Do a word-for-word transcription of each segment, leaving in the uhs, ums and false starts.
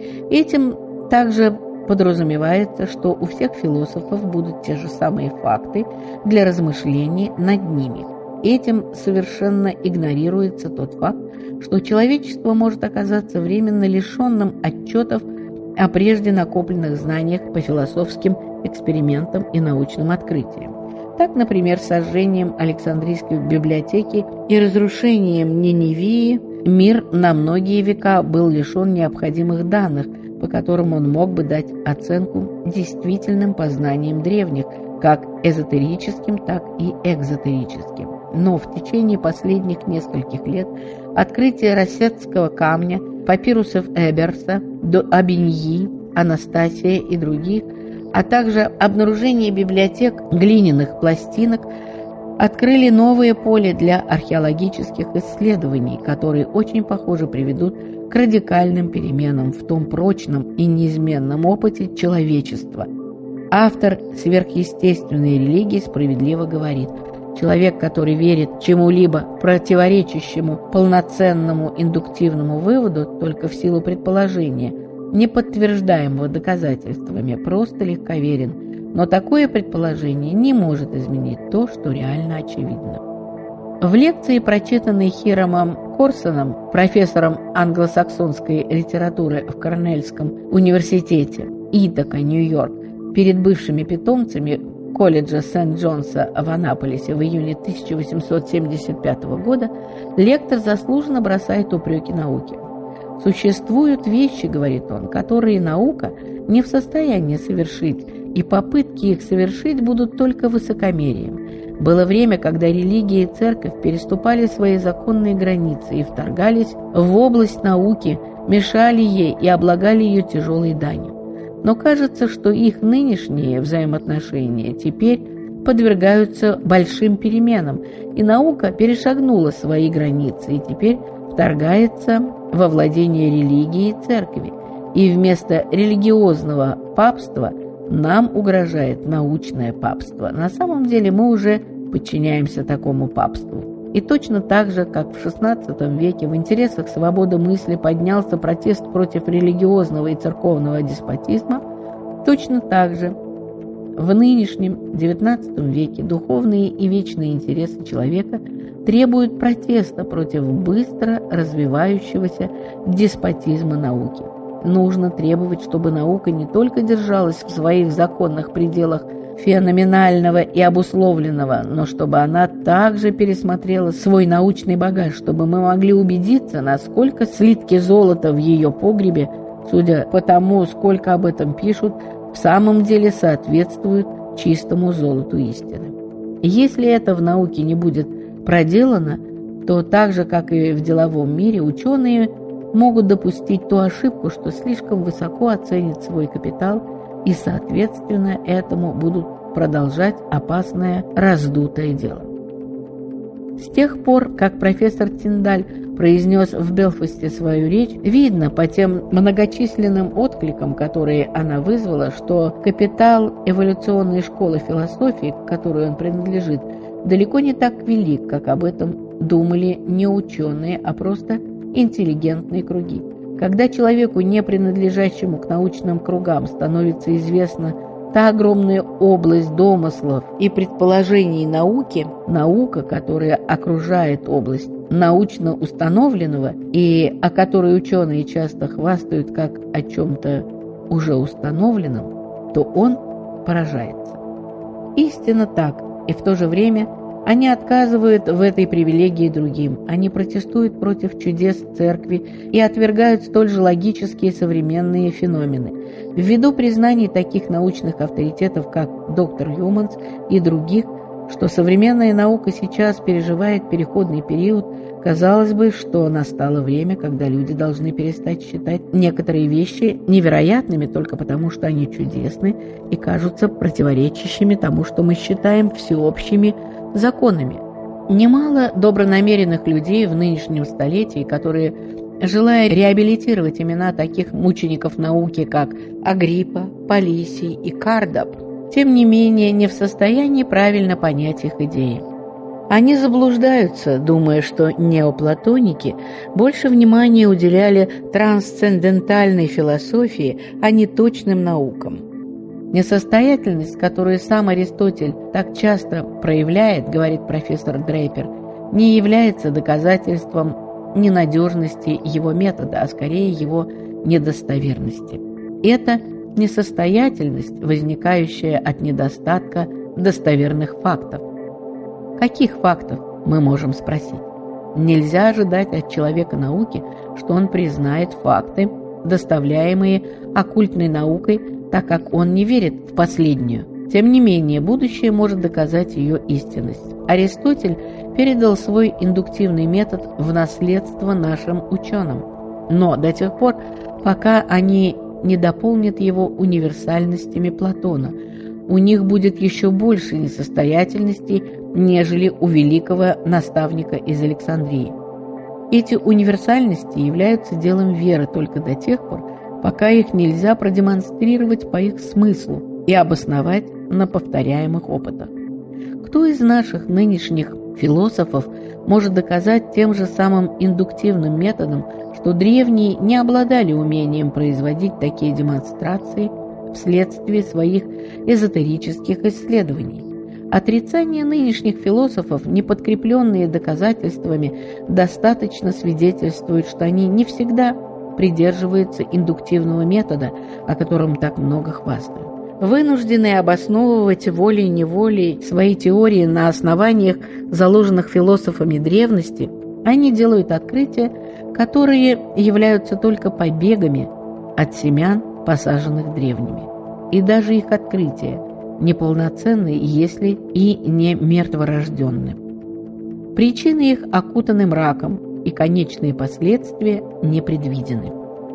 Этим также подразумевается, что у всех философов будут те же самые факты для размышлений над ними. Этим совершенно игнорируется тот факт, что человечество может оказаться временно лишенным отчетов о прежде накопленных знаниях по философским экспериментам и научным открытиям. Так, например, сожжением Александрийской библиотеки и разрушением Ниневии мир на многие века был лишен необходимых данных, по которым он мог бы дать оценку действительным познаниям древних, как эзотерическим, так и экзотерическим. Но в течение последних нескольких лет открытие рассетского камня, папирусов Эберса, до Абиньи, Анастасия и других, а также обнаружение библиотек глиняных пластинок открыли новое поле для археологических исследований, которые очень похоже приведут к радикальным переменам в том прочном и неизменном опыте человечества. Автор сверхъестественной религии справедливо говорит: человек, который верит чему-либо противоречащему полноценному индуктивному выводу только в силу предположения, не подтверждаемого доказательствами, просто легковерен, но такое предположение не может изменить то, что реально очевидно. В лекции, прочитанной Хирамом Корсоном, профессором англосаксонской литературы в Корнельском университете, Итака, Нью-Йорк, перед бывшими питомцами колледжа Сент-Джонса в Аннаполисе в июне тысяча восемьсот семьдесят пятого года, лектор заслуженно бросает упреки науке. «Существуют вещи, — говорит он, — которые наука не в состоянии совершить, и попытки их совершить будут только высокомерием. Было время, когда религия и церковь переступали свои законные границы и вторгались в область науки, мешали ей и облагали ее тяжелой данью. Но кажется, что их нынешние взаимоотношения теперь подвергаются большим переменам, и наука перешагнула свои границы и теперь вторгается во владение религии и церкви, и вместо религиозного папства нам угрожает научное папство. На самом деле мы уже подчиняемся такому папству. И точно так же, как в шестнадцатом веке в интересах свободы мысли поднялся протест против религиозного и церковного деспотизма, точно так же в нынешнем девятнадцатом веке духовные и вечные интересы человека требуют протеста против быстро развивающегося деспотизма науки. Нужно требовать, чтобы наука не только держалась в своих законных пределах феноменального и обусловленного, но чтобы она также пересмотрела свой научный багаж, чтобы мы могли убедиться, насколько слитки золота в ее погребе, судя по тому, сколько об этом пишут, в самом деле соответствуют чистому золоту истины. Если это в науке не будет проделано, то так же, как и в деловом мире, ученые могут допустить ту ошибку, что слишком высоко оценят свой капитал и, соответственно, этому будут продолжать опасное раздутое дело. С тех пор, как профессор Тиндаль произнес в Белфасте свою речь, видно по тем многочисленным откликам, которые она вызвала, что капитал эволюционной школы философии, к которой он принадлежит, далеко не так велик, как об этом думали не ученые, а просто интеллигентные круги. Когда человеку, не принадлежащему к научным кругам, становится известна та огромная область домыслов и предположений науки, наука, которая окружает область научно установленного и о которой ученые часто хвастают как о чем-то уже установленном, то он поражается. Истинно так, и в то же время они отказывают в этой привилегии другим. Они протестуют против чудес церкви и отвергают столь же логические современные феномены. Ввиду признаний таких научных авторитетов, как доктор Юманс и других, что современная наука сейчас переживает переходный период, казалось бы, что настало время, когда люди должны перестать считать некоторые вещи невероятными только потому, что они чудесны и кажутся противоречащими тому, что мы считаем всеобщими законами. Немало добронамеренных людей в нынешнем столетии, которые, желая реабилитировать имена таких мучеников науки, как Агриппа, Палисий и Кардап, тем не менее не в состоянии правильно понять их идеи. Они заблуждаются, думая, что неоплатоники больше внимания уделяли трансцендентальной философии, а не точным наукам. Несостоятельность, которую сам Аристотель так часто проявляет, говорит профессор Дрейпер, не является доказательством ненадежности его метода, а скорее его недостоверности. Это несостоятельность, возникающая от недостатка достоверных фактов. Каких фактов, мы можем спросить? Нельзя ожидать от человека науки, что он признает факты, доставляемые оккультной наукой, так как он не верит в последнюю. Тем не менее, будущее может доказать ее истинность. Аристотель передал свой индуктивный метод в наследство нашим ученым. Но до тех пор, пока они не дополнят его универсальностями Платона, у них будет еще больше несостоятельностей, нежели у великого наставника из Александрии. Эти универсальности являются делом веры только до тех пор, пока их нельзя продемонстрировать по их смыслу и обосновать на повторяемых опытах. Кто из наших нынешних философов может доказать тем же самым индуктивным методом, что древние не обладали умением производить такие демонстрации вследствие своих эзотерических исследований? Отрицание нынешних философов, не подкрепленные доказательствами, достаточно свидетельствует, что они не всегда придерживаются индуктивного метода, о котором так много хвастают. Вынужденные обосновывать волей-неволей свои теории на основаниях, заложенных философами древности, они делают открытия, которые являются только побегами от семян, посаженных древними. И даже их открытия неполноценны, если и не мертворожденны. Причины их окутаны мраком, и конечные последствия не предвидены.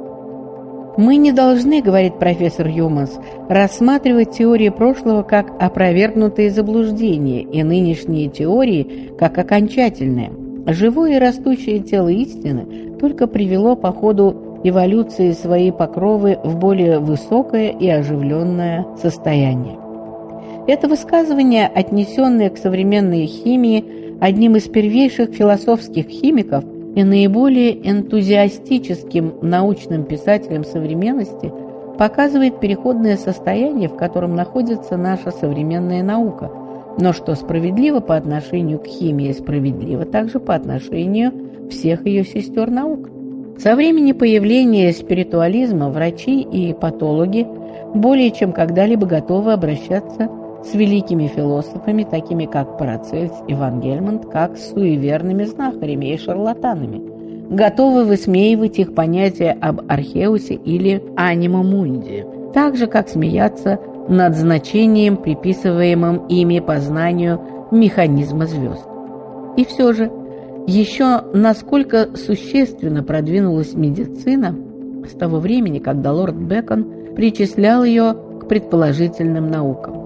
Мы не должны, говорит профессор Юманс, рассматривать теории прошлого как опровергнутые заблуждения и нынешние теории как окончательные. Живое и растущее тело истины только привело по ходу эволюции свои покровы в более высокое и оживленное состояние. Это высказывание, отнесенное к современной химии одним из первейших философских химиков и наиболее энтузиастическим научным писателем современности, показывает переходное состояние, в котором находится наша современная наука, но что справедливо по отношению к химии, справедливо также по отношению всех ее сестер наук. Со времени появления спиритуализма врачи и патологи более чем когда-либо готовы обращаться с великими философами, такими как Парацельс и Ван Гельмонт, как с суеверными знахарями и шарлатанами, готовы высмеивать их понятия об Археусе или Анима Мунди, так же, как смеяться над значением, приписываемым ими познанию механизма звезд. И все же, еще насколько существенно продвинулась медицина с того времени, когда лорд Бэкон причислял ее к предположительным наукам.